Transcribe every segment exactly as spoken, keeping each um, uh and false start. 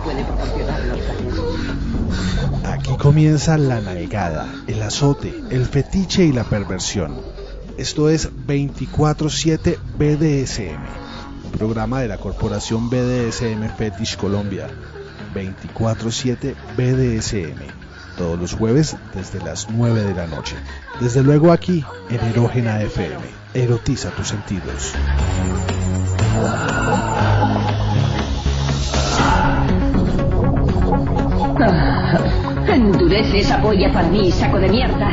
puede proporcionar los casos. Aquí comienza la nalgada, el azote, el fetiche y la perversión. Esto es veinticuatro siete B D S M, programa de la corporación B D S M Fetish Colombia. veinticuatro siete B D S M, todos los jueves desde las nueve de la noche. Desde luego aquí en Erógena F M. Erotiza tus sentidos. Ah, endurece esa polla para mí, saco de mierda.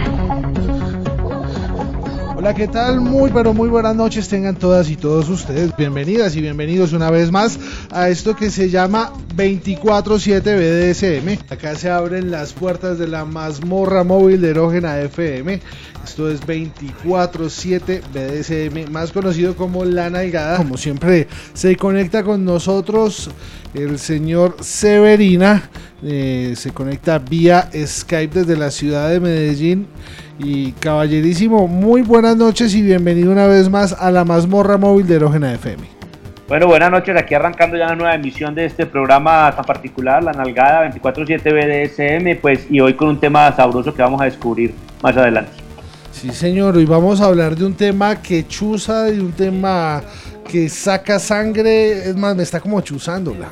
Hola, ¿qué tal? Muy pero muy buenas noches tengan todas y todos ustedes. Bienvenidas y bienvenidos una vez más a esto que se llama veinticuatro siete B D S M. Acá se abren las puertas de la mazmorra móvil de Erógena F M. Esto es veinticuatro siete B D S M, más conocido como La Nalgada. Como siempre se conecta con nosotros el señor Severina. Eh, se conecta vía Skype desde la ciudad de Medellín. Y caballerísimo, muy buenas noches y bienvenido una vez más a la mazmorra móvil de Erógena F M. Bueno, buenas noches, aquí arrancando ya la nueva emisión de este programa tan particular, La Nalgada veinticuatro siete B D S M, pues, y hoy con un tema sabroso que vamos a descubrir más adelante. Sí, señor, hoy vamos a hablar de un tema que chuza, de un tema que saca sangre, es más, me está como chuzándola.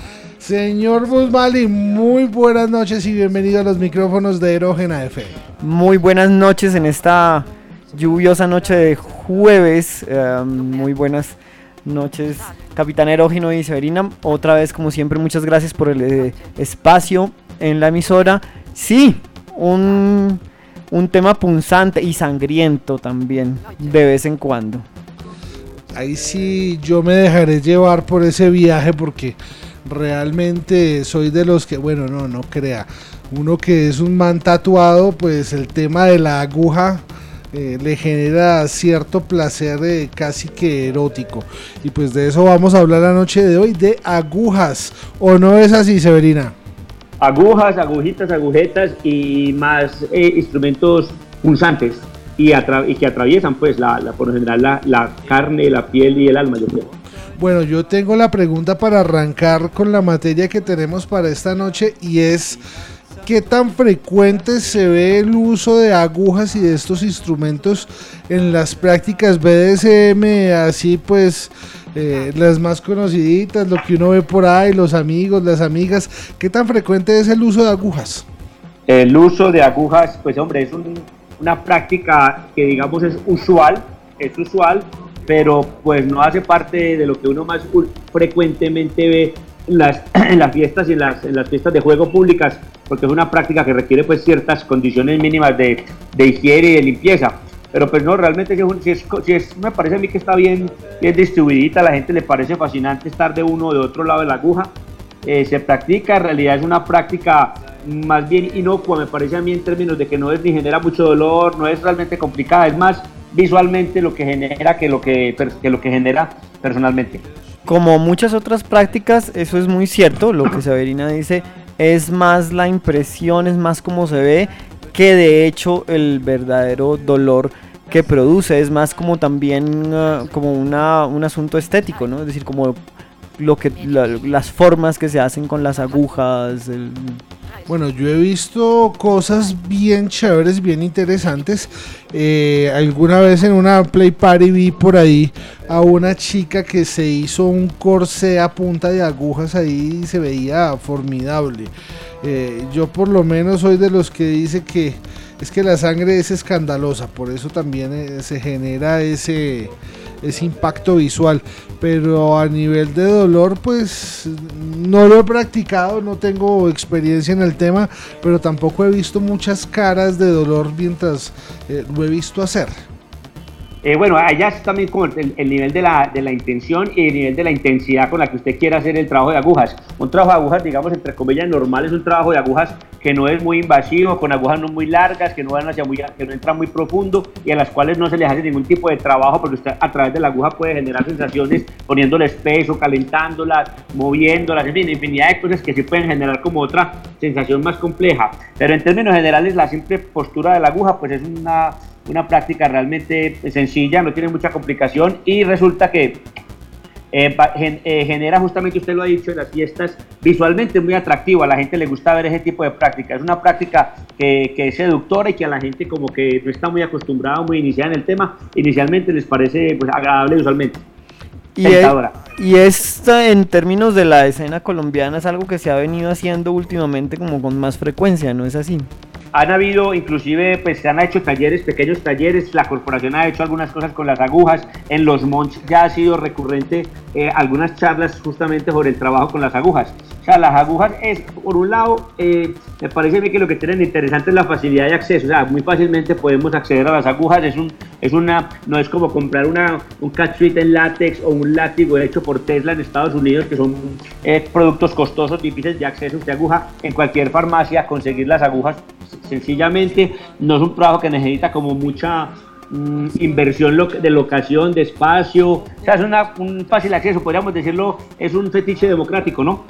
Señor Busmali, muy buenas noches y bienvenido a los micrófonos de Erógena F M. Muy buenas noches en esta lluviosa noche de jueves, uh, muy buenas noches, Capitán Erógeno y Severina. Otra vez, como siempre, muchas gracias por el eh, espacio en la emisora. Sí, un, un tema punzante y sangriento también, de vez en cuando. Ahí sí yo me dejaré llevar por ese viaje porque realmente soy de los que, bueno, no, no crea, uno que es un man tatuado, pues el tema de la aguja eh, le genera cierto placer eh, casi que erótico, y pues de eso vamos a hablar la noche de hoy, de agujas, ¿o no es así, Severina? Agujas, agujitas, agujetas y más eh, instrumentos punzantes y, atra- y que atraviesan pues la, la por lo general la, la carne, la piel y el alma, yo creo. Bueno, yo tengo la pregunta para arrancar con la materia que tenemos para esta noche, y es ¿qué tan frecuente se ve el uso de agujas y de estos instrumentos en las prácticas B D S M? Así pues, eh, las más conociditas, lo que uno ve por ahí, los amigos, las amigas, ¿qué tan frecuente es el uso de agujas? El uso de agujas, pues hombre, es un, una práctica que digamos es usual, es usual, pero pues no hace parte de lo que uno más frecuentemente ve en las, en las fiestas y en las, en las fiestas de juego públicas, porque es una práctica que requiere pues ciertas condiciones mínimas de, de higiene y de limpieza, pero pues no, realmente si es, si es, si es, me parece a mí que está bien, bien distribuidita, a la gente le parece fascinante estar de uno o de otro lado de la aguja, eh, se practica, en realidad es una práctica más bien inocua, me parece a mí, en términos de que no es ni genera mucho dolor, no es realmente complicada, es más visualmente lo que genera que lo que, que lo que genera personalmente. Como muchas otras prácticas, eso es muy cierto, lo que Severina dice, es más la impresión, es más como se ve, que de hecho el verdadero dolor que produce, es más como también uh, como una, un asunto estético, ¿no? Es decir, como lo que, la, las formas que se hacen con las agujas, el... Bueno, yo he visto cosas bien chéveres, bien interesantes. Eh, alguna vez en una play party vi por ahí a una chica que se hizo un corsé a punta de agujas ahí y se veía formidable. Eh, yo por lo menos soy de los que dice que es que la sangre es escandalosa, por eso también eh, se genera ese... ese impacto visual, pero a nivel de dolor pues no lo he practicado, no tengo experiencia en el tema, pero tampoco he visto muchas caras de dolor mientras eh, lo he visto hacer. Eh, bueno, allá es también como el, el nivel de la, de la intención y el nivel de la intensidad con la que usted quiera hacer el trabajo de agujas. Un trabajo de agujas, digamos, entre comillas, normal, es un trabajo de agujas que no es muy invasivo, con agujas no muy largas, que no van hacia muy, que no entran muy profundo y a las cuales no se les hace ningún tipo de trabajo, porque usted a través de la aguja puede generar sensaciones poniéndoles peso, calentándolas, moviéndolas, en fin, infinidad de cosas que sí pueden generar como otra sensación más compleja. Pero en términos generales, la simple postura de la aguja pues es una... una práctica realmente sencilla, no tiene mucha complicación y resulta que eh, gen, eh, genera justamente, usted lo ha dicho, en las fiestas, visualmente muy atractivo, a la gente le gusta ver ese tipo de práctica, es una práctica que, que es seductora y que a la gente como que no está muy acostumbrada, muy iniciada en el tema, inicialmente les parece pues agradable visualmente. Y, es, y esta en términos de la escena colombiana es algo que se ha venido haciendo últimamente como con más frecuencia, ¿no es así? Han habido, inclusive, pues se han hecho talleres, pequeños talleres, la corporación ha hecho algunas cosas con las agujas, en los Monch ya ha sido recurrente eh, algunas charlas justamente sobre el trabajo con las agujas. O sea, las agujas es, por un lado, eh, me parece a mí que lo que tienen interesante es la facilidad de acceso, o sea, muy fácilmente podemos acceder a las agujas, es un, es una, no es como comprar una, un cat suite en látex o un látigo hecho por Tesla en Estados Unidos, que son eh, productos costosos, difíciles de acceso. Usted aguja en cualquier farmacia, conseguir las agujas sencillamente, no es un trabajo que necesita como mucha mm, inversión lo, de locación, de espacio, o sea, es una, un fácil acceso, podríamos decirlo, es un fetiche democrático, ¿no?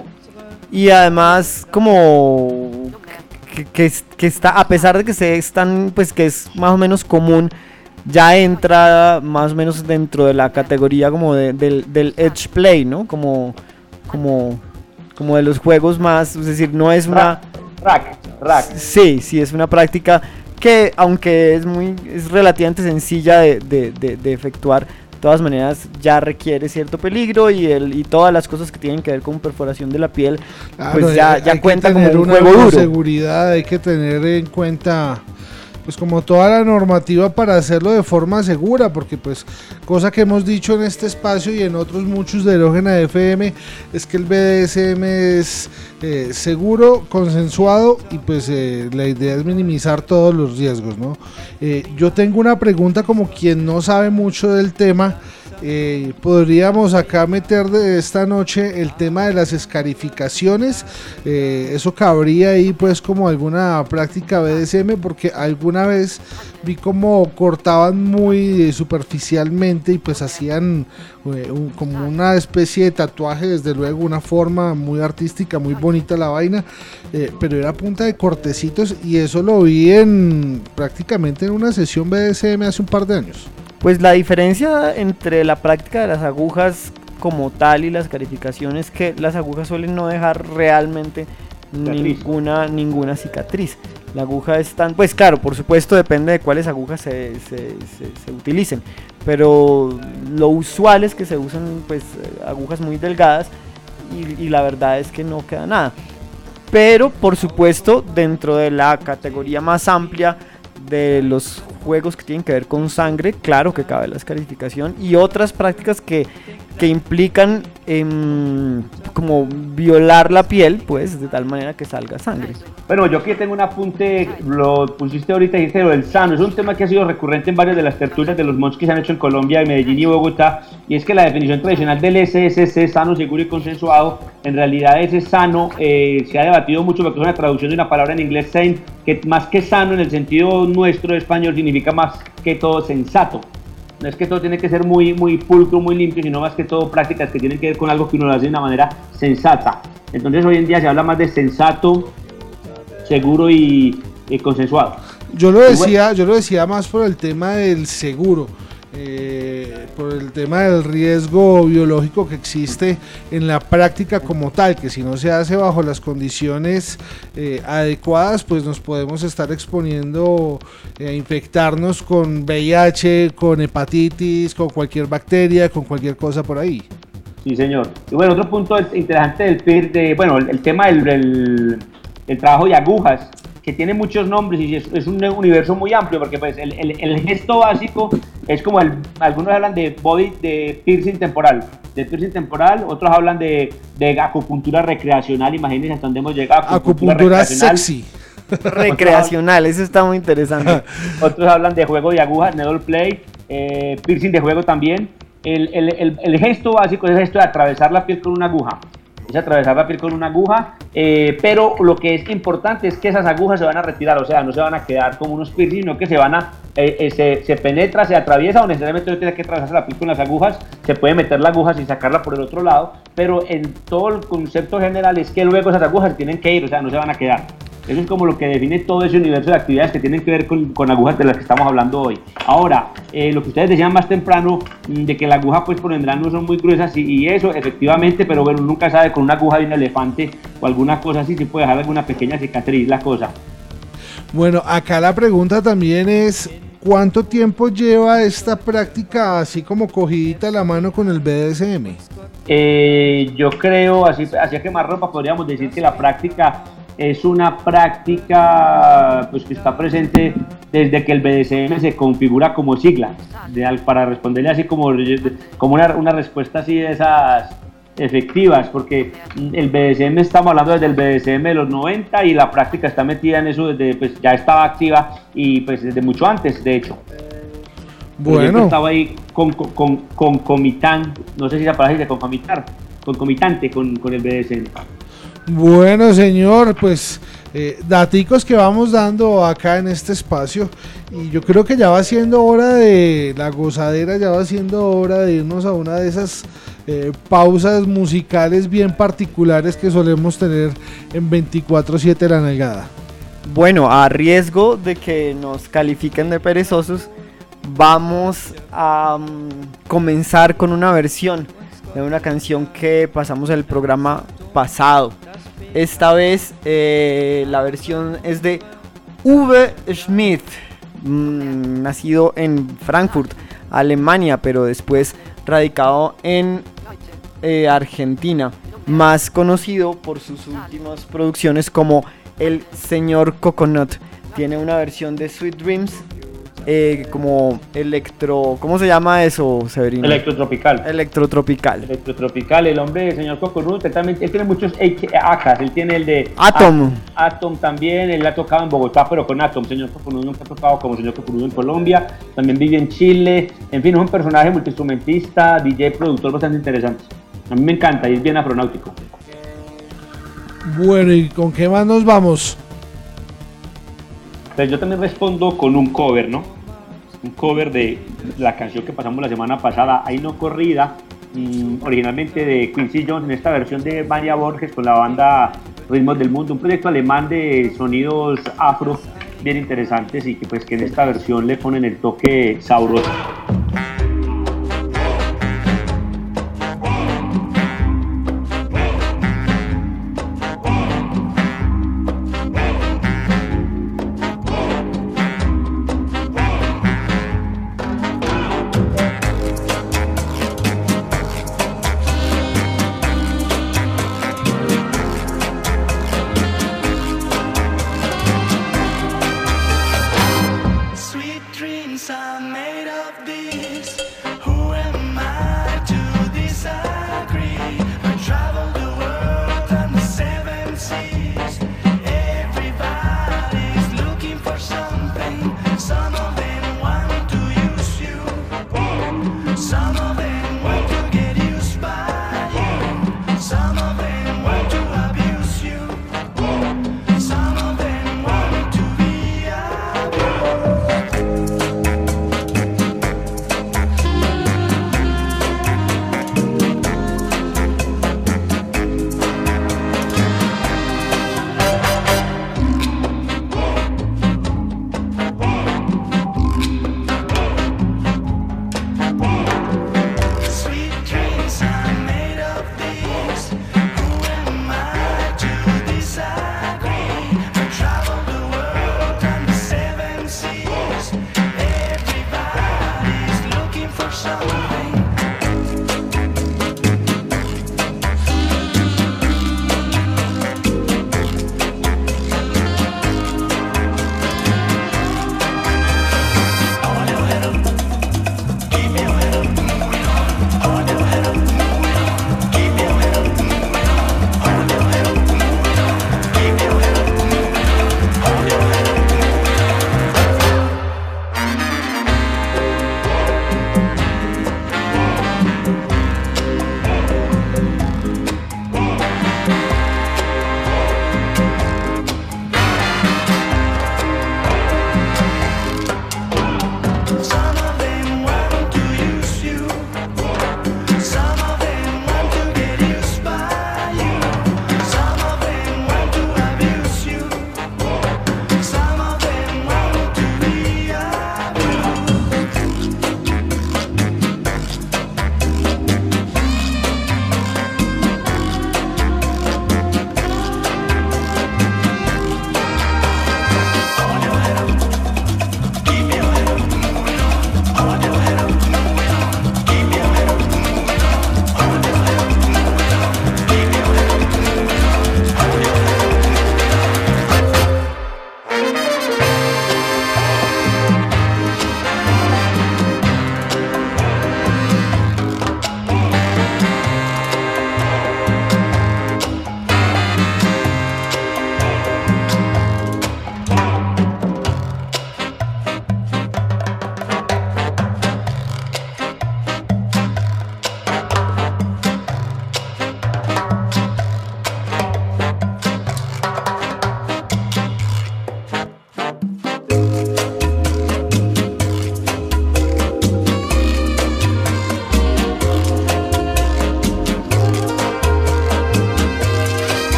Y además como que, que, que está, a pesar de que se están, pues que es más o menos común, ya entra más o menos dentro de la categoría como de, del, del edge play, ¿no? Como, como, como de los juegos más, es decir, no es una... Rack, rack. Sí, sí, es una práctica que, aunque es muy, es relativamente sencilla de, de, de, de efectuar, de todas maneras ya requiere cierto peligro y el y todas las cosas que tienen que ver con perforación de la piel, claro, pues ya, ya cuenta como un juego duro. Seguridad, hay que tener en cuenta pues como toda la normativa para hacerlo de forma segura, porque pues cosa que hemos dicho en este espacio y en otros muchos de Erógena F M es que el B D S M es eh, seguro, consensuado y pues eh, la idea es minimizar todos los riesgos, ¿no? Eh, yo tengo una pregunta como quien no sabe mucho del tema. Eh, podríamos acá meter de esta noche el tema de las escarificaciones, eh, eso cabría ahí pues como alguna práctica B D S M, porque alguna vez vi como cortaban muy superficialmente y pues hacían eh, un, como una especie de tatuaje, desde luego una forma muy artística, muy bonita la vaina, eh, pero era a punta de cortecitos y eso lo vi en prácticamente en una sesión B D S M hace un par de años. Pues la diferencia entre la práctica de las agujas como tal y las calificaciones es que las agujas suelen no dejar realmente ninguna, ninguna cicatriz. La aguja es tan, pues claro, por supuesto depende de cuáles agujas se, se, se, se utilicen, pero lo usual es que se usen pues agujas muy delgadas y, y la verdad es que no queda nada. Pero por supuesto dentro de la categoría más amplia de los juegos que tienen que ver con sangre, claro que cabe la escarificación y otras prácticas que, que implican eh, como violar la piel, pues de tal manera que salga sangre. Bueno, yo aquí tengo un apunte, lo pusiste ahorita, dijiste lo del sano, es un tema que ha sido recurrente en varias de las tertulias de los Monch que se han hecho en Colombia, en Medellín y Bogotá, y es que la definición tradicional del S S C, sano, seguro y consensuado, en realidad ese sano eh, se ha debatido mucho porque es una traducción de una palabra en inglés sane, que más que sano en el sentido nuestro de español significa más que todo sensato. No es que todo tiene que ser muy, muy pulcro, muy limpio, sino más que todo prácticas que tienen que ver con algo que uno lo hace de una manera sensata. Entonces hoy en día se habla más de sensato, seguro y, y consensuado. Yo lo decía, yo lo decía más por el tema del seguro, eh, por el tema del riesgo biológico que existe en la práctica como tal, que si no se hace bajo las condiciones eh, adecuadas, pues nos podemos estar exponiendo a eh, infectarnos con V I H, con hepatitis, con cualquier bacteria, con cualquier cosa por ahí. Sí, señor. Y bueno, otro punto interesante del P I R, de, bueno, el, el tema del, del, del trabajo de agujas, que tiene muchos nombres y es, es un universo muy amplio, porque pues el, el, el gesto básico es como el, algunos hablan de body, de piercing temporal, de piercing temporal, otros hablan de, de acupuntura recreacional, imagínense hasta dónde hemos llegado. Acupuntura, acupuntura sexy. Recreacional, eso está muy interesante. Otros hablan de juego de agujas, needle play, eh, piercing de juego también. El, el, el, el gesto básico es el gesto de atravesar la piel con una aguja. Es atravesar la piel con una aguja, eh, pero lo que es importante es que esas agujas se van a retirar, o sea, no se van a quedar como unos piercing, sino que se van a, eh, eh, se, se penetra, se atraviesa, o necesariamente no tiene que atravesarse la piel con las agujas, se puede meter la aguja sin sacarla por el otro lado, pero en todo el concepto general es que luego esas agujas tienen que ir, o sea, no se van a quedar. Eso es como lo que define todo ese universo de actividades que tienen que ver con, con agujas de las que estamos hablando hoy. Ahora, eh, lo que ustedes decían más temprano, de que la aguja pues por general no son muy gruesas y, y eso, efectivamente, pero bueno, nunca sabe, con una aguja de un elefante o alguna cosa así, si puede dejar alguna pequeña cicatriz la cosa. Bueno, acá la pregunta también es, ¿cuánto tiempo lleva esta práctica así como cogidita la mano con el B D S M? Eh, yo creo, así, así a quemarropa, podríamos decir que la práctica es una práctica pues, que está presente desde que el B D S M se configura como sigla, de, para responderle así como, como una, una respuesta así de esas efectivas, porque el B D S M estamos hablando desde el B D S M de los noventa y la práctica está metida en eso desde, pues ya estaba activa y pues desde mucho antes, de hecho. Bueno. Estaba ahí con, con, con, concomitante, no sé si esa palabra dice concomitar, concomitante con, con el B D S M. Bueno, señor, pues eh, daticos que vamos dando acá en este espacio y yo creo que ya va siendo hora de la gozadera, ya va siendo hora de irnos a una de esas eh, pausas musicales bien particulares que solemos tener en veinticuatro siete La Nalgada. Bueno, a riesgo de que nos califiquen de perezosos, vamos a um, comenzar con una versión de una canción que pasamos en el programa pasado. Esta vez eh, la versión es de Uwe Schmidt, mmm, nacido en Frankfurt, Alemania, pero después radicado en eh, Argentina, más conocido por sus últimas producciones como el señor Coconut. Tiene una versión de Sweet Dreams, eh, como electro, ¿cómo se llama eso, Severino? Electrotropical. Electrotropical. Electrotropical, el hombre, el señor Coconut, él, también, él tiene muchos A Ks, él tiene el de Atom. Atom también, él ha tocado en Bogotá, pero con Atom. Señor Coconut nunca ha tocado como señor Coconut en Colombia, también vive en Chile, en fin, es un personaje multiinstrumentista, D J, productor bastante interesante. A mí me encanta y es bien afronáutico. Bueno, ¿y con qué más nos vamos? Pues yo también respondo con un cover, ¿no? Un cover de la canción que pasamos la semana pasada, Ay No Corrida, mmm, originalmente de Quincy Jones, en esta versión de María Borges con la banda Ritmos del Mundo, un proyecto alemán de sonidos afro bien interesantes y que pues que en esta versión le ponen el toque sabroso. Sweet dreams are made of these.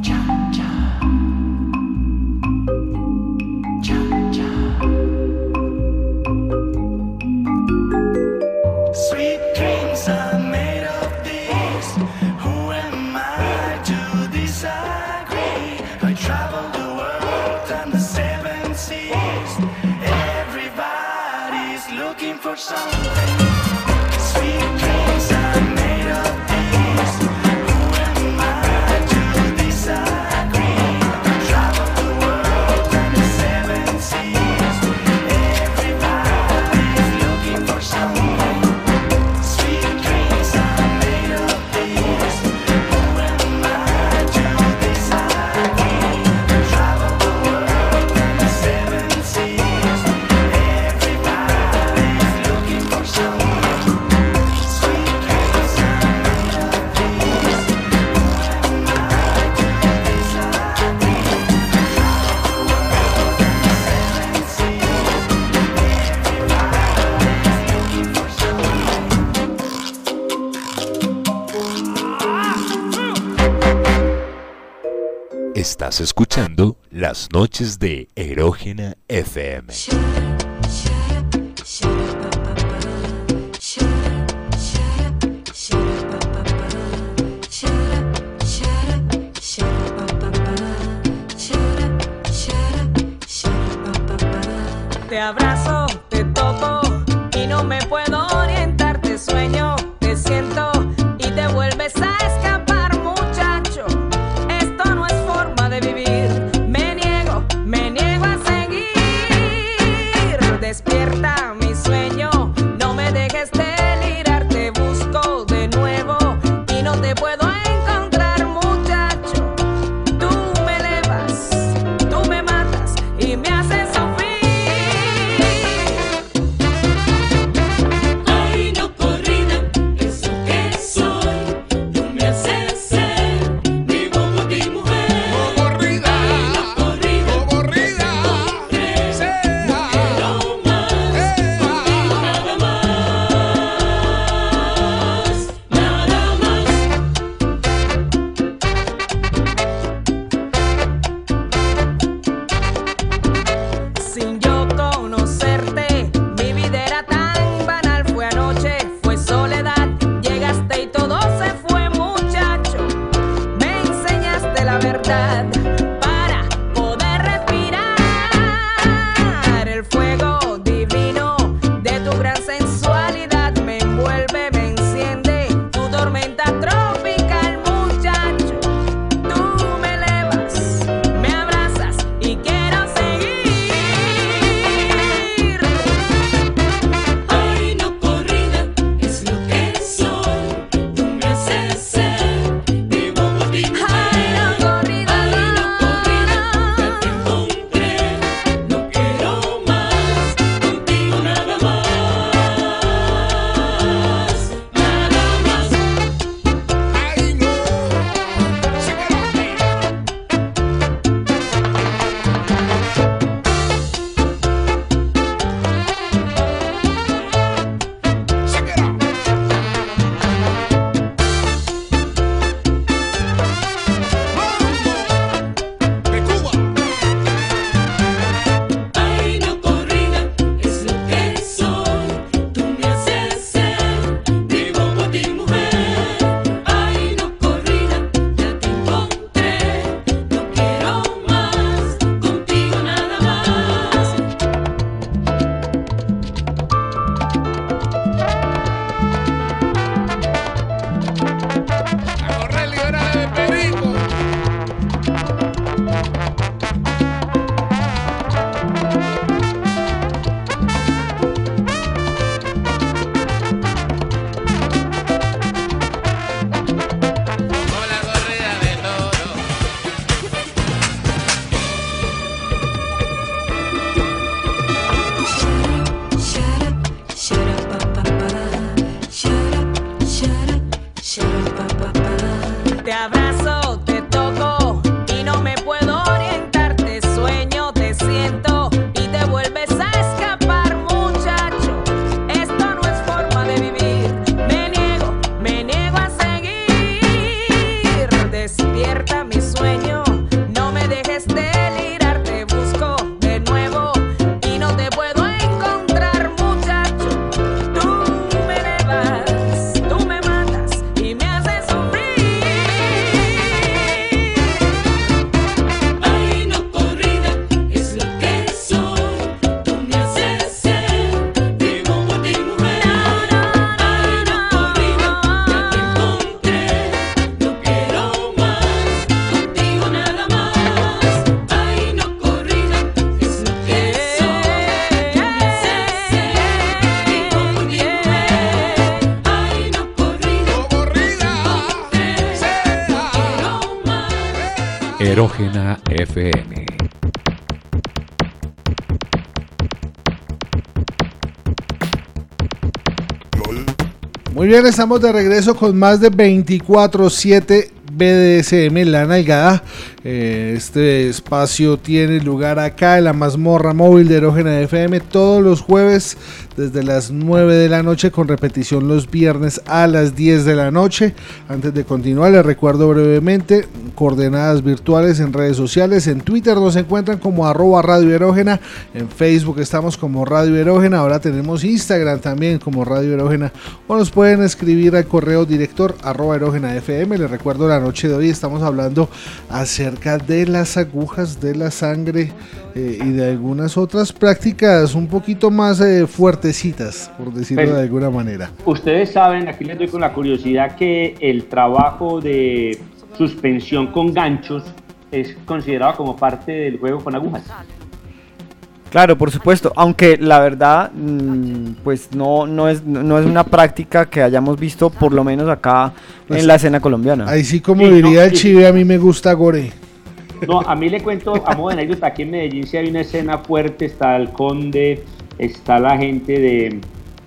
Estás escuchando Las Noches de Erógena F M. Te abrazo, te toco y no me puedo orientar. Te sueño, te siento y te vuelves a escapar, muchacho. Esto no es forma de vivir. Me niego, me niego a seguir. Despierta mi sueño, no me dejes delirar. Te busco de nuevo y no te puedo encontrar, muchacho. Tú me elevas, tú me matas y me haces sufrir. Ay, no corrida, eso que soy, tú me haces ser, vivo por ti, mujer. No corrida, Ay, no corrida, no corrida, no sea, quiero más, eh, contigo nada más, nada más. Sin yo conocerte, mi vida era tan banal. Fue anoche, fue soledad, llegaste y todo se fue, muchacho. Me enseñaste la verdad para poder respirar. El fuego divino de tu gran sensualidad me envuelve, me enciende. Tu tormenta tropical, muchacho. Tú me elevas, me abrazas y quiero seguir. Ay, no corrida, es lo que soy, tú me haces ser, vivo por ti, mujer. Ay, no corrida, Ay, no no. Erógena F M. Muy bien, estamos de regreso con más de veinticuatro siete B D S M La Nalgada. Eh, este espacio tiene lugar acá en la mazmorra móvil de Erógena F M todos los jueves desde las nueve de la noche, con repetición los viernes a las diez de la noche. Antes de continuar, les recuerdo brevemente coordenadas virtuales en redes sociales. En Twitter nos encuentran como arroba Radio Erógena, en Facebook estamos como Radio Erógena, ahora tenemos Instagram también como Radio Erógena, o nos pueden escribir al correo director arroba erógena F M. Les recuerdo, la noche de hoy estamos hablando acerca de las agujas, de la sangre eh, y de algunas otras prácticas un poquito más eh, fuertecitas, por decirlo Pero, de alguna manera. Ustedes saben, aquí les doy con la curiosidad, que el trabajo de suspensión con ganchos es considerado como parte del juego con agujas. Claro, por supuesto, aunque la verdad, mmm, pues no, no, es, no es una práctica que hayamos visto, por lo menos acá Pues, en la escena colombiana. Ahí sí, como Sí, diría no, el sí. Chive, a mí me gusta gore. No, a mí le cuento, a modo de anécdota, aquí en Medellín sí hay una escena fuerte, está el conde, está la gente de,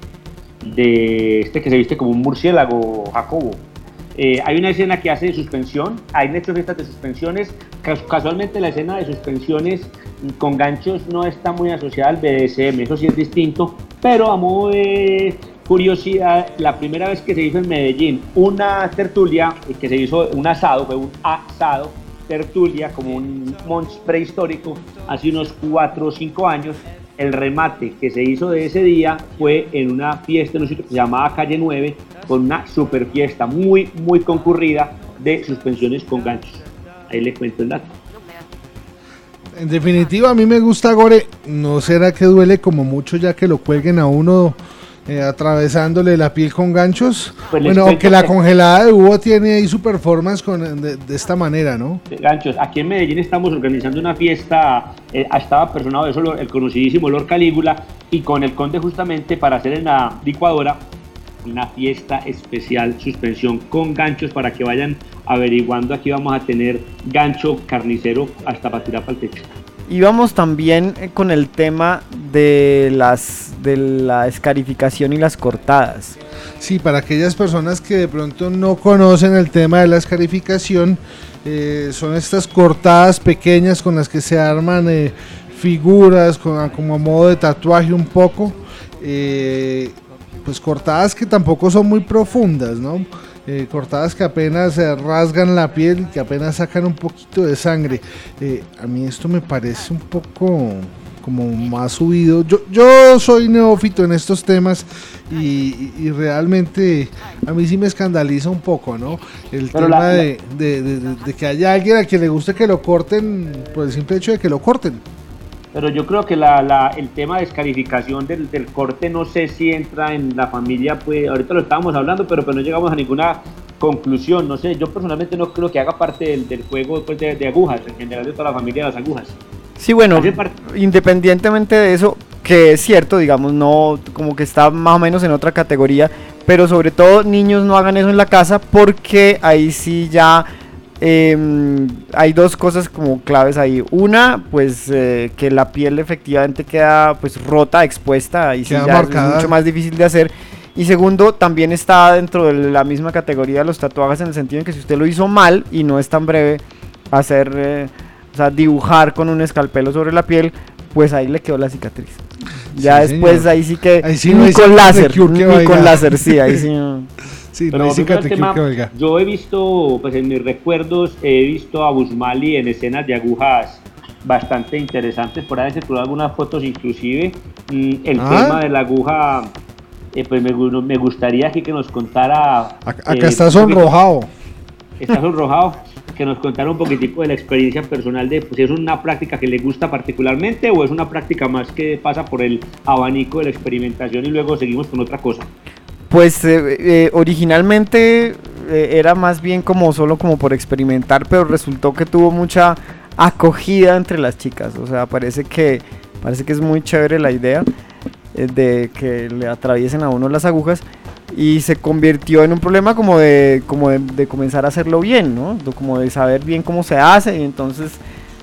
de este que se viste como un murciélago, Jacobo. Eh, hay una escena que hace de suspensión, hay hecho fiestas de suspensiones. Cas- casualmente la escena de suspensiones con ganchos no está muy asociada al B D S M, eso sí es distinto, pero a modo de curiosidad, la primera vez que se hizo en Medellín una tertulia, que se hizo un asado, fue un asado, tertulia, como un munch prehistórico, hace unos cuatro o cinco años. El remate que se hizo de ese día fue en una fiesta en un sitio que se llamaba Calle nueve, con una super fiesta muy, muy concurrida de suspensiones con ganchos. Ahí le cuento el dato. En definitiva, a mí me gusta gore. ¿No será que duele como mucho ya que lo cuelguen a uno eh, atravesándole la piel con ganchos? Pues les Bueno, cuento aunque la que- congelada de Hugo tiene ahí su performance con, de, de esta manera, ¿no? De ganchos. Aquí en Medellín estamos organizando una fiesta, eh, estaba personado eso, el conocidísimo Lord Calígula, y con el conde justamente para hacer en la licuadora una fiesta especial, suspensión con ganchos, para que vayan averiguando. Aquí vamos a tener gancho carnicero hasta para tirar para el techo. Y vamos también eh, con el tema de las de la escarificación y las cortadas. Sí, para aquellas personas que de pronto no conocen el tema de la escarificación, eh, son estas cortadas pequeñas con las que se arman eh, figuras con, como a modo de tatuaje un poco, eh, pues cortadas que tampoco son muy profundas, ¿no? Eh, cortadas que apenas eh, rasgan la piel, que apenas sacan un poquito de sangre. Eh, a mí esto me parece un poco como más subido. Yo, yo soy neófito en estos temas y, y realmente a mí sí me escandaliza un poco, ¿no? El Pero tema la- de, de- de- de- de que haya alguien a quien le guste que lo corten por el simple hecho de que lo corten. Pero yo creo que la, la, el tema de descalificación del, del corte, no sé si entra en la familia, pues ahorita lo estábamos hablando, pero, pero no llegamos a ninguna conclusión. No sé, yo personalmente no creo que haga parte del, del juego, pues, de, de agujas, en general de toda la familia de las agujas. Sí, bueno, Hace parte- independientemente de eso, que es cierto, digamos, no, como que está más o menos en otra categoría, pero sobre todo niños no hagan eso en la casa, porque ahí sí ya eh, hay dos cosas como claves ahí. Una, pues eh, que la piel efectivamente queda pues rota, expuesta, y sí Queda ya marcada. es mucho más difícil de hacer. Y segundo, también está dentro de la misma categoría de los tatuajes, en el sentido en que si usted lo hizo mal y no es tan breve hacer, eh, o sea, dibujar con un escalpelo sobre la piel, pues ahí le quedó la cicatriz. Ya Sí, después señor. ahí sí que Ahí sí ni no hay con cicatriz de láser, cure que ni valga. con láser, sí, ahí sí. no. Sí, no Pero hay volviendo al cicatriz tema, que valga. yo he visto, pues en mis recuerdos, he visto a Busmali en escenas de agujas bastante interesantes. Por ahí se tuvieron algunas fotos inclusive. Mm, El Ah. tema de la aguja, eh, pues me, gu- me gustaría aquí que nos contara. Acá, eh, acá está un poquito- sonrojado. Está sonrojado. Que nos contara un poquitico de la experiencia personal de, pues, ¿es una práctica que le gusta particularmente o es una práctica más que pasa por el abanico de la experimentación y luego seguimos con otra cosa? Pues eh, eh, originalmente eh, era más bien como solo como por experimentar, pero resultó que tuvo mucha acogida entre las chicas. O sea, parece que parece que es muy chévere la idea eh, de que le atraviesen a uno las agujas, y se convirtió en un problema como de como de, de comenzar a hacerlo bien, ¿no? De- como de saber bien cómo se hace, y entonces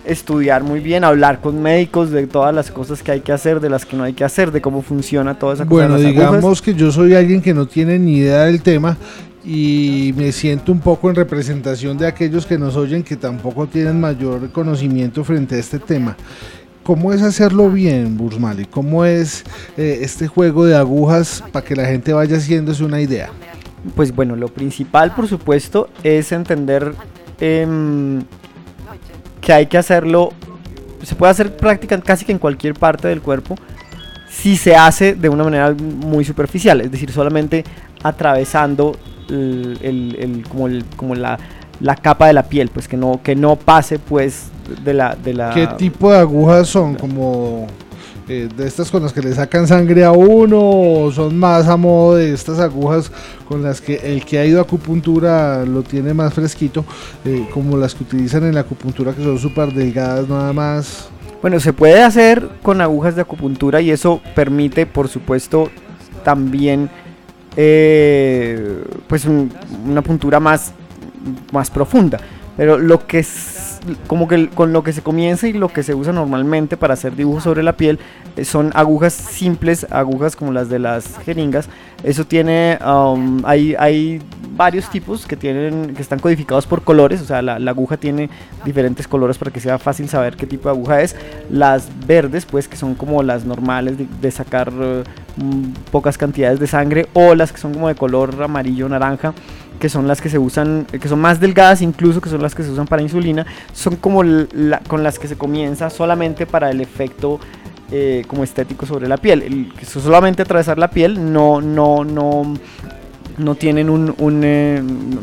estudiar muy bien, hablar con médicos de todas las cosas que hay que hacer, de las que no hay que hacer, de cómo funciona toda esa cosa. Bueno, de las digamos agujas. que yo soy alguien que no tiene ni idea del tema y me siento un poco en representación de aquellos que nos oyen que tampoco tienen mayor conocimiento frente a este tema. ¿Cómo es hacerlo bien, Burzmali? ¿Cómo es eh, este juego de agujas para que la gente vaya haciéndose una idea? Pues bueno, lo principal, por supuesto, es entender em, que hay que hacerlo, se puede hacer práctica casi que en cualquier parte del cuerpo, si se hace de una manera muy superficial, es decir, solamente atravesando el, el- el- como, el- como la, la capa de la piel, pues que no, que no pase pues de la... De la ¿Qué tipo de agujas son? ¿Como eh, de estas con las que le sacan sangre a uno o son más a modo de estas agujas con las que el que ha ido a acupuntura lo tiene más fresquito, eh, como las que utilizan en la acupuntura que son súper delgadas nada más? Bueno, se puede hacer con agujas de acupuntura y eso permite, por supuesto, también eh, pues un- una puntura más, más profunda. Pero lo que es, como que el- con lo que se comienza y lo que se usa normalmente para hacer dibujos sobre la piel eh, son agujas simples, agujas como las de las jeringas. Eso tiene, um, hay, hay varios tipos que tienen, que están codificados por colores, o sea, la, la aguja tiene diferentes colores para que sea fácil saber qué tipo de aguja es. Las verdes, pues, que son como las normales de, de sacar eh, mm, pocas cantidades de sangre, o las que son como de color amarillo naranja, que son las que se usan, eh, que son más delgadas incluso, que son las que se usan para insulina, son como l- la, con las que se comienza solamente para el efecto eh, como estético sobre la piel. El, que solamente atravesar la piel no, no, no, no tienen un, un eh,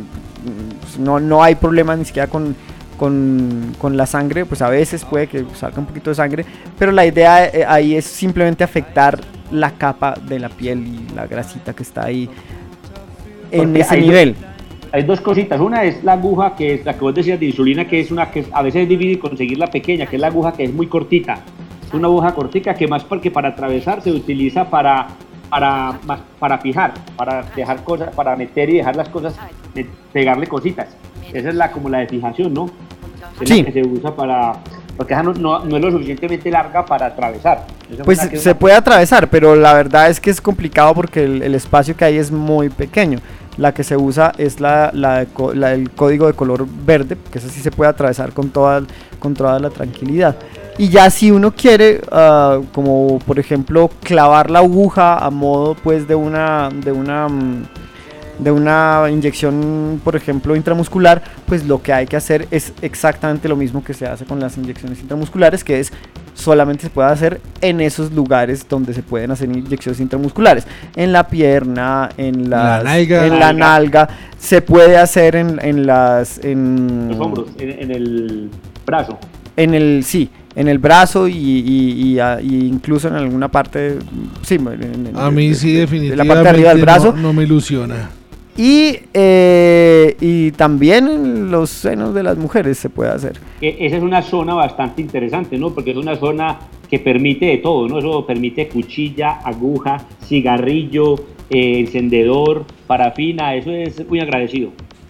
no, no hay problema ni siquiera con, con, con la sangre, pues a veces puede que salga un poquito de sangre, pero la idea eh, ahí es simplemente afectar la capa de la piel y la grasita que está ahí en Porque ese hay dos- nivel. Hay dos cositas. Una es la aguja, que es la que vos decías de insulina, que es una que a veces es difícil conseguir la pequeña, que es la aguja que es muy cortita. Es una aguja cortica que más porque para atravesar se utiliza para, para, más- para fijar, para dejar cosas, para meter y dejar las cosas, de- pegarle cositas. Esa es la como la de fijación, ¿no? Es Sí. la que se usa para, porque esa no, no, no es lo suficientemente larga para atravesar. Esa es Pues una que es se una- puede atravesar, pero la verdad es que es complicado porque el, el espacio que hay es muy pequeño. La que se usa es la, la, de co- la del código de color verde, que esa sí se puede atravesar con toda, con toda la tranquilidad. Y ya si uno quiere, ah, como por ejemplo, clavar la aguja a modo pues de una, de una, mm, de una inyección, por ejemplo, intramuscular, pues lo que hay que hacer es exactamente lo mismo que se hace con las inyecciones intramusculares, que es solamente se puede hacer en esos lugares donde se pueden hacer inyecciones intramusculares, en la pierna, en, las- nalga. en la Nalga. nalga, se puede hacer en, en las, en los hombros, en, en el brazo. en el, sí, en el brazo y, y- y, ah, y incluso en alguna parte, sí, en- en- A mí sí, de- de definitivamente la parte de arriba del brazo. no, no me ilusiona. Y, eh, y también en los senos de las mujeres se puede hacer. E- Esa es una zona bastante interesante, ¿no? Porque es una zona que permite de todo, ¿no? Eso permite cuchilla, aguja, cigarrillo, eh, encendedor, parafina, eso es muy agradecido.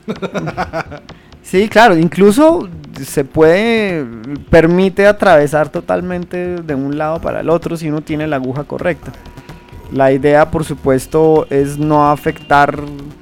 Sí, claro, incluso se puede, permite atravesar totalmente de un lado para el otro si uno tiene la aguja correcta. La idea, por supuesto, es no afectar.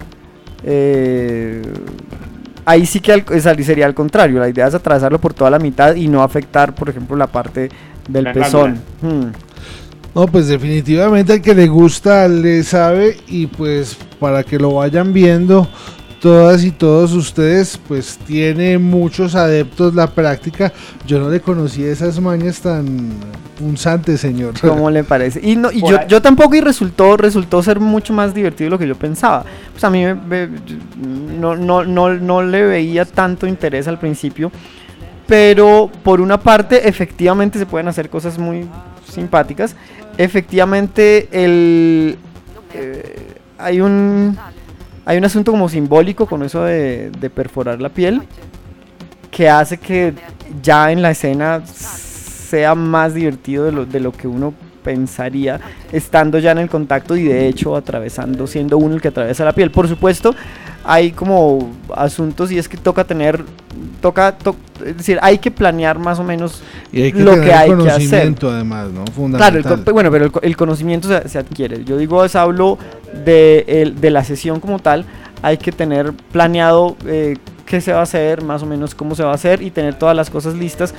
eh, ahí sí que al- esa- sería al contrario. La idea es atravesarlo por toda la mitad y no afectar, por ejemplo, la parte del La pezón. Hmm. No, pues definitivamente al que le gusta le sabe y pues para que lo vayan viendo todas y todos ustedes, pues tiene muchos adeptos la práctica. Yo no le conocía esas mañas tan punzantes, señor. ¿Cómo le parece? Y, no, y Por yo, ahí- yo tampoco, y resultó, resultó ser mucho más divertido de lo que yo pensaba. Pues a mí me- me- no, no, no, no le veía tanto interés al principio, pero por una parte efectivamente se pueden hacer cosas muy simpáticas. Efectivamente el, eh, hay un... Hay un asunto como simbólico con eso de, de perforar la piel que hace que ya en la escena sea más divertido de lo, de lo que uno pensaría, estando ya en el contacto y de hecho atravesando, siendo uno el que atraviesa la piel. Por supuesto, hay como asuntos y es que toca tener, toca, to- es decir, hay que planear más o menos Y hay que lo tener que hay el que hacer. conocimiento además, ¿no? Claro, Fundamental. el, co- bueno, pero el, co- el conocimiento se, se adquiere. Yo digo, es, hablo de, el- de la sesión como tal. Hay que tener planeado eh, qué se va a hacer, más o menos cómo se va a hacer y tener todas las cosas listas,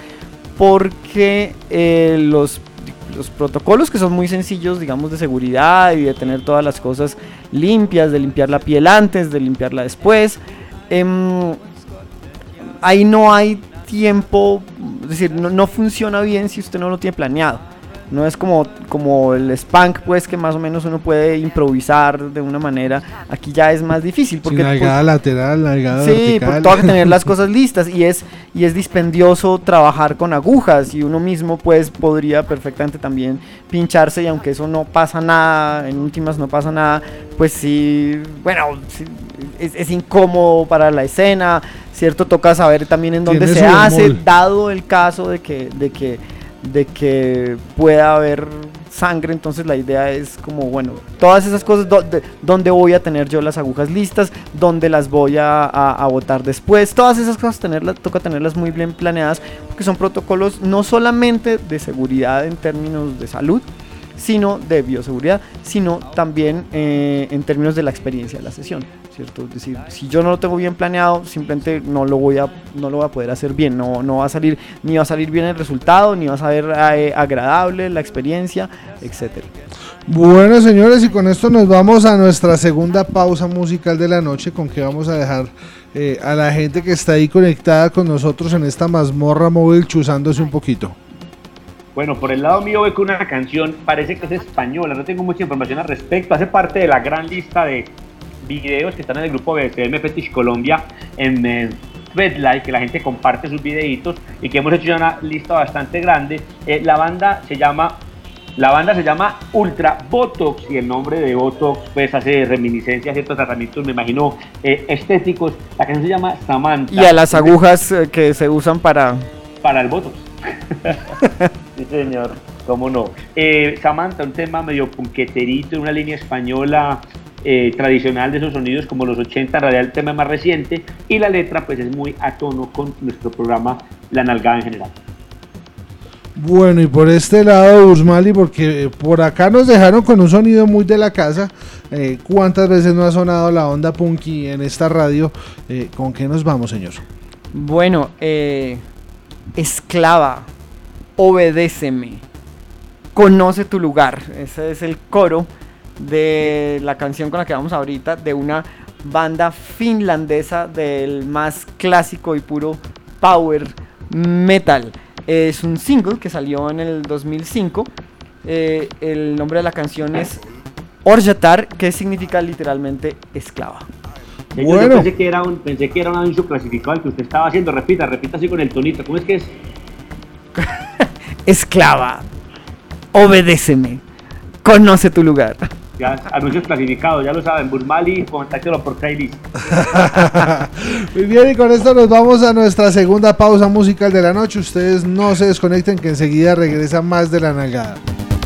porque eh, los, los protocolos que son muy sencillos, digamos, de seguridad y de tener todas las cosas limpias, de limpiar la piel antes, de limpiarla después, em, ahí no hay tiempo, es decir, no, no funciona bien si usted no lo tiene planeado. No es como, como el spank, pues, que más o menos uno puede improvisar de una manera. Aquí ya es más difícil. Porque, Sin nalgada pues, lateral, nalgada sí, vertical. porque tengo que tener las cosas listas y es, y es dispendioso trabajar con agujas y uno mismo pues podría perfectamente también pincharse y aunque eso no pasa nada, en últimas no pasa nada, pues sí, bueno, sí, es, es incómodo para la escena, ¿cierto? Toca saber también en dónde Tiene se su hace, bemol. dado el caso de que, de que, de que pueda haber sangre, entonces la idea es como, bueno, todas esas cosas, do- de- dónde voy a tener yo las agujas listas, dónde las voy a, a, a botar después, todas esas cosas tenerlas, toca tenerlas muy bien planeadas, porque son protocolos no solamente de seguridad en términos de salud, sino de bioseguridad, sino también eh, en términos de la experiencia de la sesión, ¿cierto? Es decir, si yo no lo tengo bien planeado, simplemente no lo voy a, no lo voy a poder hacer bien, no, no va a salir, ni va a salir bien el resultado, ni va a saber eh, agradable la experiencia, etcétera. Bueno, señores, y con esto nos vamos a nuestra segunda pausa musical de la noche, con que vamos a dejar eh, a la gente que está ahí conectada con nosotros en esta mazmorra móvil chuzándose un poquito. Bueno, por el lado mío veo que una canción parece que es española, no tengo mucha información al respecto, hace parte de la gran lista de videos que están en el grupo B C M Fetish Colombia en eh, Threadlight, que la gente comparte sus videitos y que hemos hecho ya una lista bastante grande. Eh, la banda se llama La banda se llama Ultra Botox y el nombre de Botox pues hace reminiscencia a ciertos tratamientos, me imagino, eh, estéticos. La canción se llama Samantha. Y a las agujas eh, que se usan para... Para el Botox. Sí, señor, cómo no. Eh, Samantha, un tema medio punqueterito, una línea española eh, tradicional de esos sonidos como los ochenta, en realidad el tema más reciente, y la letra pues es muy a tono con nuestro programa La Nalgada en general. Bueno, y por este lado, Usmali, porque por acá nos dejaron con un sonido muy de la casa. Eh, ¿Cuántas veces no ha sonado la onda punky en esta radio? Eh, ¿Con qué nos vamos, señor? Bueno, eh, esclava, obedéceme, conoce tu lugar. Ese es el coro de la canción con la que vamos ahorita, de una banda finlandesa del más clásico y puro power metal. Es un single que salió en el dos mil cinco. Eh, el nombre de la canción es Orjatar, que significa literalmente esclava. Yo, Bueno. yo pensé que era un pensé que era un anuncio clasificado el que usted estaba haciendo. Repita, repita así con el tonito. ¿Cómo es que es? Esclava, obedéceme, conoce tu lugar. Ya, anuncios clasificados, ya lo saben. Burmali, contáctelo por Craigslist. Muy bien, y con esto nos vamos a nuestra segunda pausa musical de la noche. Ustedes no se desconecten, que enseguida regresa más de la nalgada.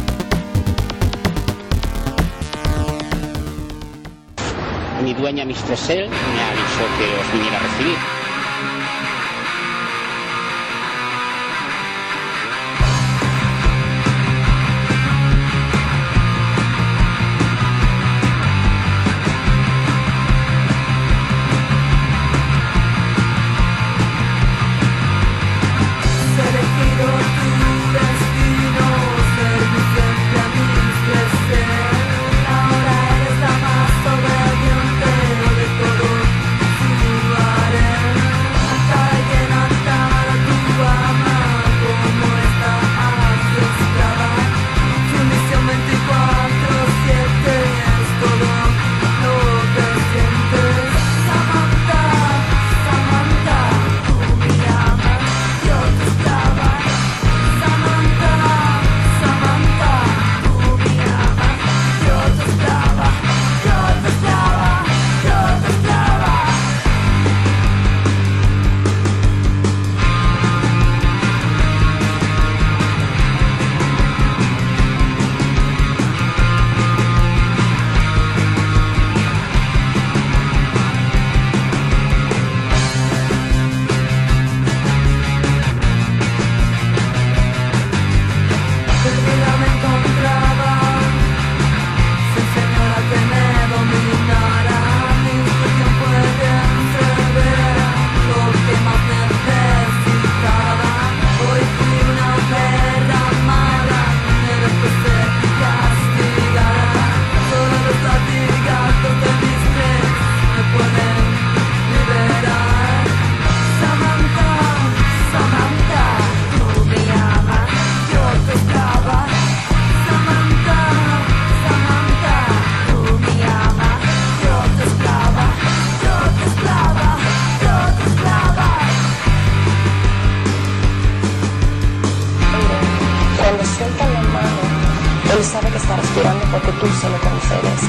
Mi dueña Mistress L me avisó que os viniera a recibir. Ahora eres la más obediente de todo su harem. Cuando suelta la mano, él sabe que está respirando porque tú se lo concedes.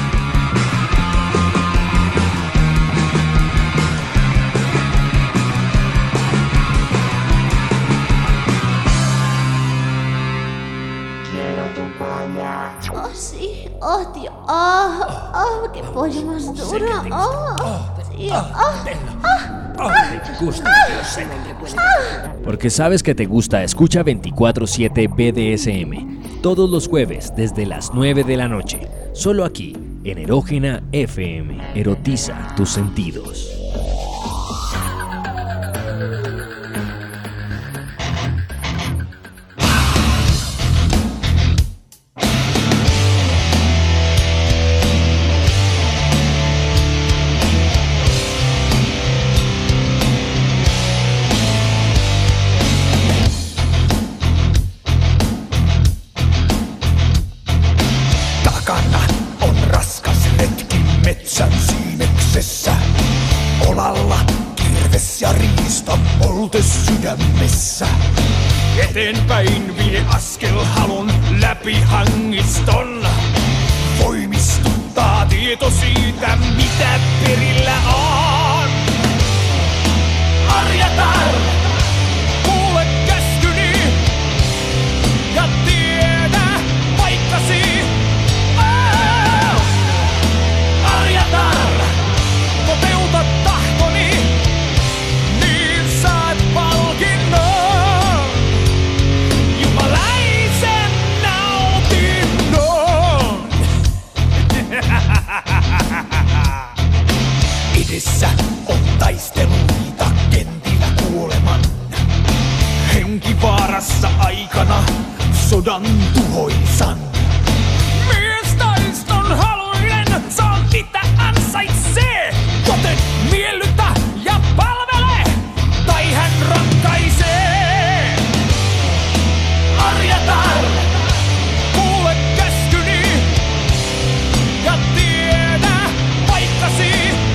Oh, sí. Oh, Dios. Oh, oh, qué pollo más duro. Oh, sí. Oh, oh, Porque sabes que te gusta, escucha veinticuatro siete B D S M todos los jueves desde las nueve de la noche, solo aquí en Erógena F M. Erotiza tus sentidos. Sydämessä. Eteenpäin vie askel halon läpi hangiston. Voimistuttaa tieto siitä, mitä perillä on. Arjatar, kuule käskyni ja tiedä paikkasi. Oh! Arjatar, toteuta tahtoni. Edessä on taisteluita kentillä kuoleman. Henkivaarassa aikana sodan tuhoisan. Mies taiston haluinen saa mitä ansaitsee. Joten miellytä ja palvele, tai hän rankaisee. Arjatar, kuule käskyni ja tiedä paikkasi.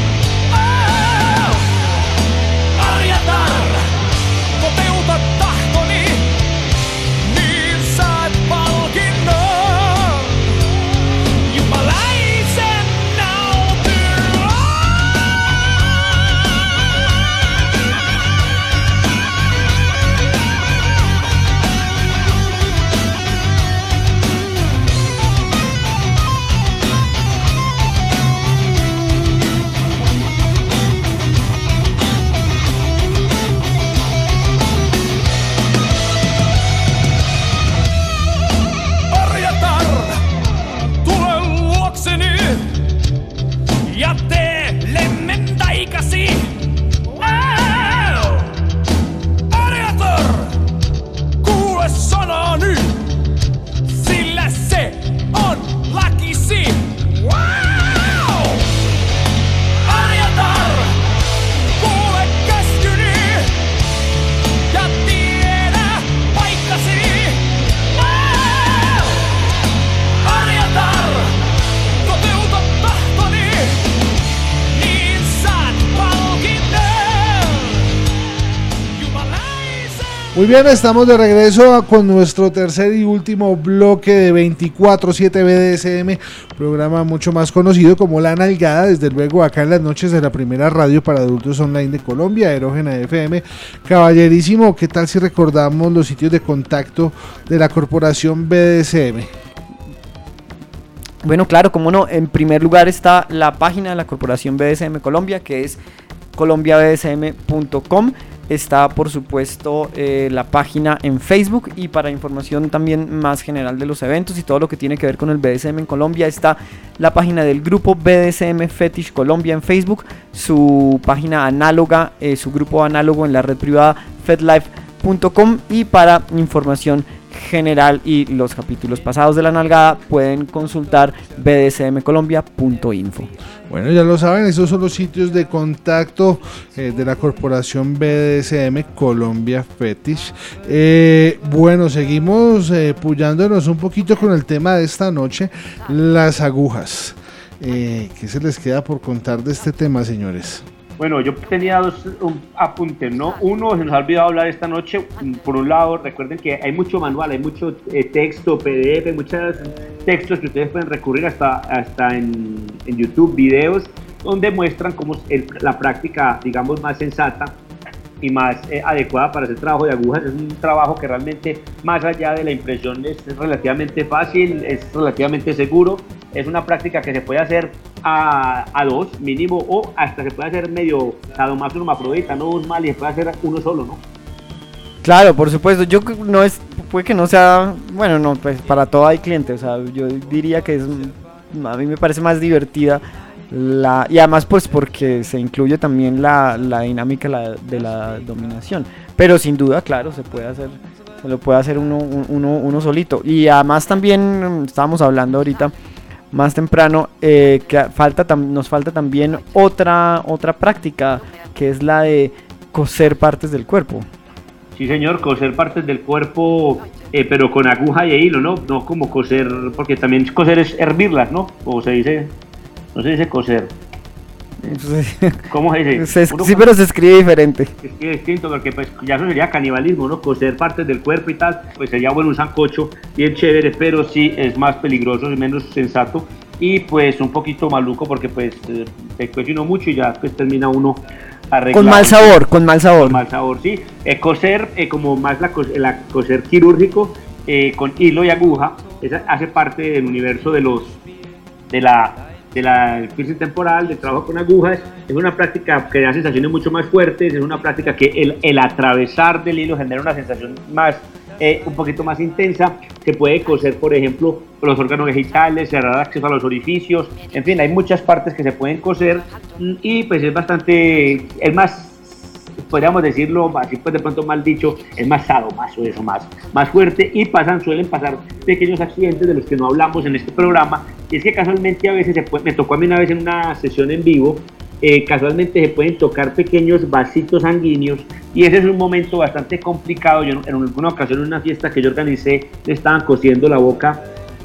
Toteuta tahtoni, niin saat palkinnon. Jumalaisen nautin. Ja tee lemmen taikasi. Oh! Arjator, kuule sanani, sillä se on lakisi. Wow! Arjator, kuule käskyni ja tiedä paikkasi. Wow! Arjator, toteuta tahtoni. Muy bien, estamos de regreso con nuestro tercer y último bloque de veinticuatro siete B D S M, programa mucho más conocido como La Nalgada, desde luego acá en las noches de la primera radio para adultos online de Colombia, Erógena F M. Caballerísimo, ¿qué tal si recordamos los sitios de contacto de la corporación B D S M? Bueno, claro, como no, en primer lugar está la página de la corporación B D S M Colombia, que es colombia b d s m punto com. Está por supuesto eh, la página en Facebook, y para información también más general de los eventos y todo lo que tiene que ver con el B D S M en Colombia está la página del grupo B D S M Fetish Colombia en Facebook, su página análoga, eh, su grupo análogo en la red privada fetlife punto com, y para información general y los capítulos pasados de La Nalgada pueden consultar b d s m colombia punto info. Bueno, ya lo saben, esos son los sitios de contacto eh, de la corporación B D S M Colombia Fetish. Eh, bueno, seguimos eh, puyándonos un poquito con el tema de esta noche, las agujas. Eh, ¿Qué se les queda por contar de este tema, señores? Bueno, yo tenía dos um, apuntes, ¿no? Uno, se nos ha olvidado hablar esta noche. Por un lado, recuerden que hay mucho manual, hay mucho eh, texto, P D F, muchos textos que ustedes pueden recurrir hasta, hasta en, en YouTube, videos, donde muestran cómo es el, la práctica, digamos, más sensata y más eh, adecuada para hacer trabajo de agujas. Es un trabajo que realmente, más allá de la impresión, es relativamente fácil, es relativamente seguro. Es una práctica que se puede hacer a, a dos mínimo, o hasta se puede hacer medio sadomaso hermafrodita, no un mal, y se puede hacer uno solo, ¿no? Claro, por supuesto. Yo c- no es, puede que no sea, bueno, no, pues para todo hay clientes. O sea, yo diría que es, a mí me parece más divertida la, y además pues porque se incluye también la, la dinámica la, de la dominación. Pero sin duda, claro, se puede hacer, se lo puede hacer uno, uno, uno solito. Y además también estábamos hablando ahorita más temprano, eh, que falta tam- nos falta también otra, otra práctica, que es la de coser partes del cuerpo. Sí, señor, coser partes del cuerpo, eh, pero con aguja y hilo, ¿no? No como coser, porque también coser es hervirlas, ¿no? O se dice, no se dice coser. ¿Cómo se dice? Se es- Uno sí, con- pero se escribe diferente. Es que es distinto, porque pues ya eso sería canibalismo, ¿no? Coser partes del cuerpo y tal, pues sería bueno un sancocho bien chévere, pero sí es más peligroso y menos sensato, y pues un poquito maluco, porque pues eh, se cuece uno mucho y ya pues termina uno arreglado. Con mal sabor, con mal sabor. Con mal sabor, sí. Eh, coser, eh, como más la, cos- la coser quirúrgico, eh, con hilo y aguja, esa hace parte del universo de los, de la de la del piercing temporal, del trabajo con agujas. Es una práctica que da sensaciones mucho más fuertes, es una práctica que el, el atravesar del hilo genera una sensación más, eh, un poquito más intensa. Se puede coser, por ejemplo, los órganos vegetales, cerrar acceso a los orificios, en fin, hay muchas partes que se pueden coser, y pues es bastante, es más, podríamos decirlo así, pues de pronto mal dicho, es más sadomaso eso, más, más fuerte, y pasan, suelen pasar pequeños accidentes de los que no hablamos en este programa. Y es que casualmente a veces se puede, me tocó a mí una vez en una sesión en vivo, eh, casualmente se pueden tocar pequeños vasitos sanguíneos, y ese es un momento bastante complicado. Yo en alguna ocasión en una fiesta que yo organicé le estaban cosiendo la boca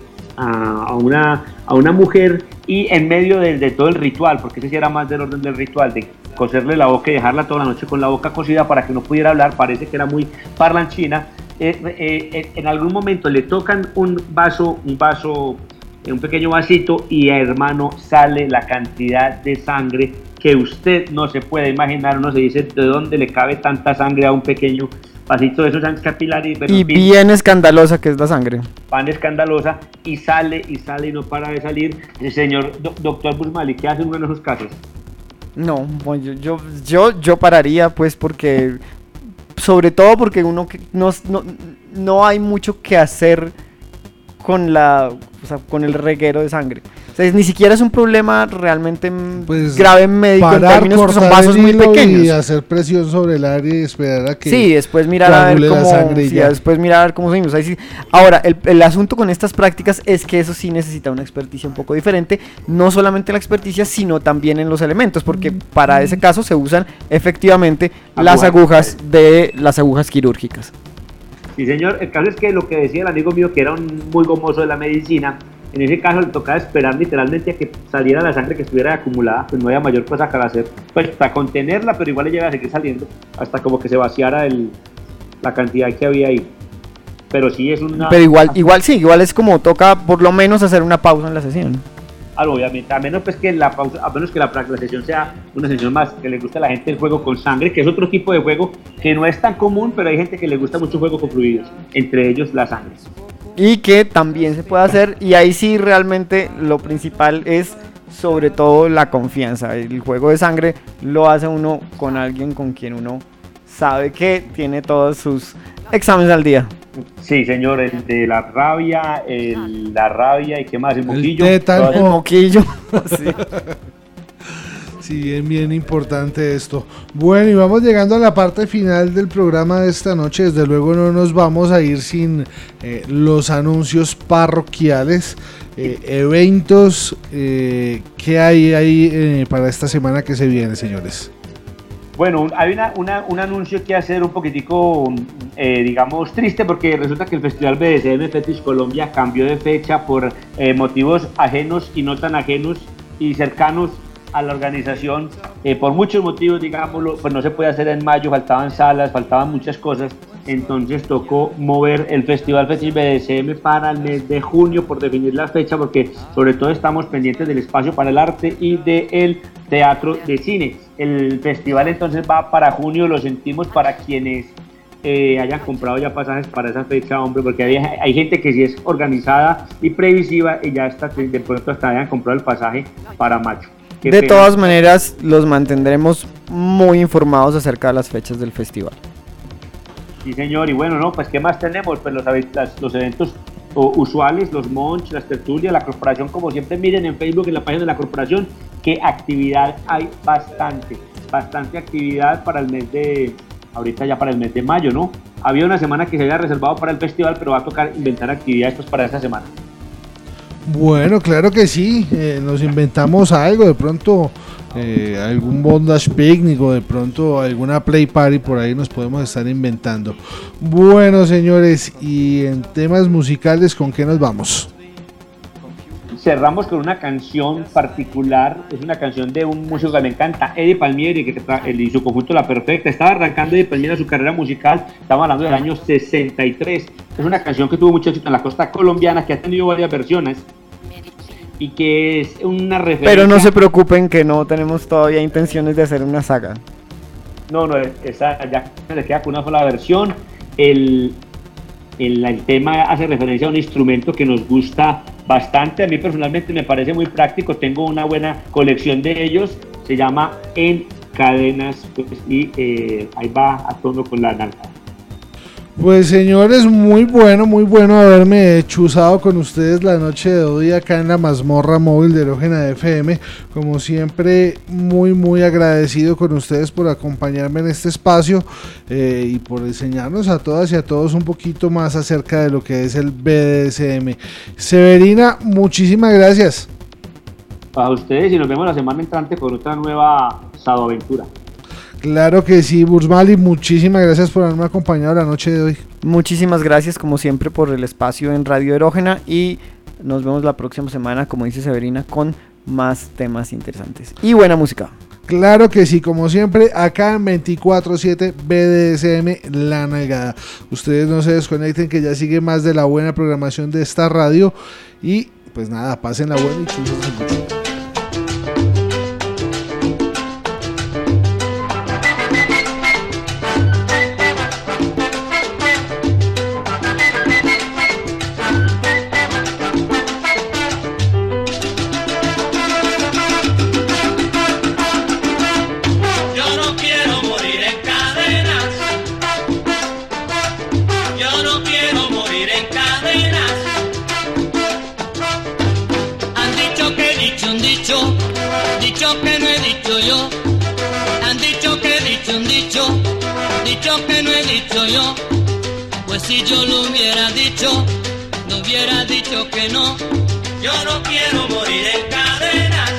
a, a, una, a una mujer, y en medio de, de todo el ritual, porque ese sí era más del orden del ritual, de coserle la boca y dejarla toda la noche con la boca cosida para que no pudiera hablar, parece que era muy parlanchina, eh, eh, en algún momento le tocan un vaso, un vaso, un pequeño vasito, y hermano, sale la cantidad de sangre que usted no se puede imaginar. Uno se dice, ¿de dónde le cabe tanta sangre a un pequeño vasito de esos capilares? Y bien escandalosa que es la sangre. Pan escandalosa, y sale y sale y no para de salir. El señor do, doctor Busmali, ¿qué hace uno en esos casos? No, bueno, yo, yo, yo, yo pararía, pues, porque, sobre todo porque uno que no, no, no hay mucho que hacer con la, o sea, con el reguero de sangre. O sea, es- ni siquiera es un problema realmente mm, Pues, grave médico, en parar, términos que son cortar vasos el muy hilo pequeños. y hacer presión sobre el área y esperar a que Sí, después mirar a ver coagule la cómo, sangre y sí, ya. después mirar a ver cómo seguimos. Ahí sí. Ahora, el, el asunto con estas prácticas es que eso sí necesita una experticia un poco diferente, no solamente la experticia, sino también en los elementos, porque para ese caso se usan efectivamente las Agujas. agujas de las agujas quirúrgicas. Sí, señor. El caso es que lo que decía el amigo mío, que era un muy gomoso de la medicina, en ese caso le tocaba esperar literalmente a que saliera la sangre que estuviera acumulada, pues no había mayor cosa que hacer, pues para contenerla, pero igual le llega a seguir saliendo hasta como que se vaciara el, la cantidad que había ahí. Pero sí es una... Pero igual, igual sí, igual es como toca por lo menos hacer una pausa en la sesión. Ah, obviamente, a menos pues que la pausa, a menos que la, la sesión sea una sesión más que le guste a la gente el juego con sangre, que es otro tipo de juego que no es tan común, pero hay gente que le gusta mucho el juego con fluidos, entre ellos la sangre. Y que también se puede hacer, y ahí sí realmente lo principal es sobre todo la confianza. El juego de sangre lo hace uno con alguien con quien uno sabe que tiene todos sus exámenes al día. Sí, señor, el de la rabia, el, la rabia y qué más, el moquillo. tétano. El moquillo. Sí. Sí, bien, bien importante esto. Bueno, y vamos llegando a la parte final del programa de esta noche. Desde luego no nos vamos a ir sin eh, los anuncios parroquiales, eh, eventos eh, que hay ahí eh, para esta semana que se viene, señores. Bueno, hay una, una, un anuncio que hacer un poquitico, eh, digamos, triste, porque resulta que el Festival B D S M Fetish Colombia cambió de fecha por eh, motivos ajenos y no tan ajenos y cercanos a la organización, eh, por muchos motivos, digámoslo, pues no se puede hacer en mayo, faltaban salas, faltaban muchas cosas, entonces tocó mover el Festival Festival B D S M para el mes de junio, por definir la fecha, porque sobre todo estamos pendientes del espacio para el arte y del teatro de cine. El festival entonces va para junio, lo sentimos para quienes eh, hayan comprado ya pasajes para esa fecha, hombre, porque hay, hay gente que sí es organizada y previsiva y ya está, de pronto hasta hayan comprado el pasaje para mayo. Qué de pena. todas maneras, los mantendremos muy informados acerca de las fechas del festival. Sí, señor, y bueno, no, pues ¿qué más tenemos? Pues los, las, los eventos o, usuales, los monch, las tertulias, la corporación, como siempre miren en Facebook, en la página de la corporación, que actividad hay bastante, bastante actividad para el mes de, ahorita ya para el mes de mayo, ¿no? Había una semana que se había reservado para el festival, pero va a tocar inventar actividades pues para esa semana. Bueno, claro que sí, eh, nos inventamos algo, de pronto eh, algún bondage picnic o de pronto alguna play party por ahí nos podemos estar inventando. Bueno, señores, y en temas musicales, ¿con qué nos vamos? Cerramos con una canción particular, es una canción de un músico que me encanta, Eddie Palmieri, que él y su conjunto La Perfecta. Estaba arrancando Eddie Palmieri su carrera musical, estamos hablando del año sesenta y tres. Es una canción que tuvo mucho éxito en la costa colombiana, que ha tenido varias versiones y que es una referencia. Pero no se preocupen que no tenemos todavía intenciones de hacer una saga. No, no, esa ya se queda con una sola versión. El, el, el tema hace referencia a un instrumento que nos gusta bastante. A mí personalmente me parece muy práctico, tengo una buena colección de ellos, se llama En Cadenas, pues, y eh, ahí va a tono con la nalga. Pues señores, muy bueno, muy bueno haberme chuzado con ustedes la noche de hoy acá en la mazmorra móvil de Erógena F M. Como siempre, muy muy agradecido con ustedes por acompañarme en este espacio eh, y por enseñarnos a todas y a todos un poquito más acerca de lo que es el B D S M. Severina, muchísimas gracias. A ustedes y nos vemos la semana entrante con otra nueva Sadoaventura. Claro que sí, Burzmali, muchísimas gracias por haberme acompañado la noche de hoy. Muchísimas gracias como siempre por el espacio en Radio Erógena y nos vemos la próxima semana, como dice Severina, con más temas interesantes y buena música. Claro que sí, como siempre, acá en veinticuatro siete B D S M La Nalgada. Ustedes no se desconecten, que ya sigue más de la buena programación de esta radio y pues nada, pasen la buena y chúsense mucho. Dicho que no he dicho yo, han dicho que he dicho un dicho, dicho que no he dicho yo, pues si yo lo hubiera dicho, no hubiera dicho que no. Yo no quiero morir en cadenas,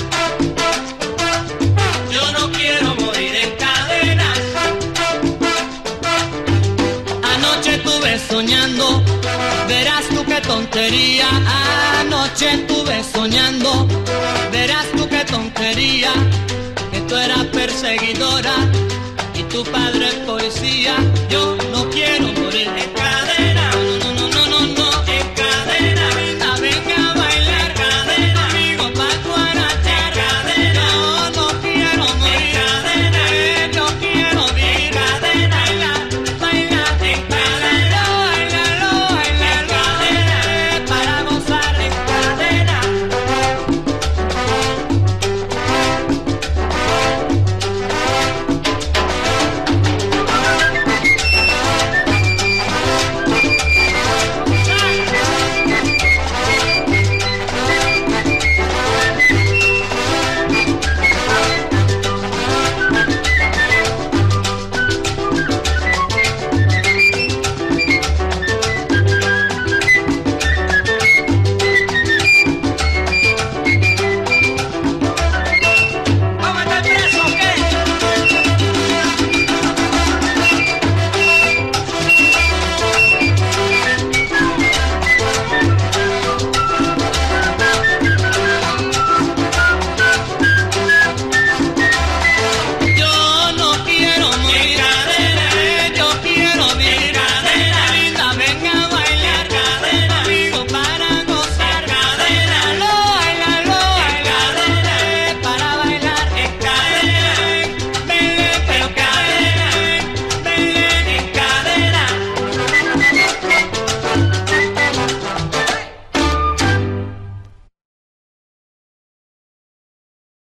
yo no quiero morir en cadenas. Anoche estuve soñando, verás tú qué tontería. Anoche estuve soñando, verás tú qué tontería, que tú eras perseguidora y tu padre policía. Yo no quiero morir en cadenas.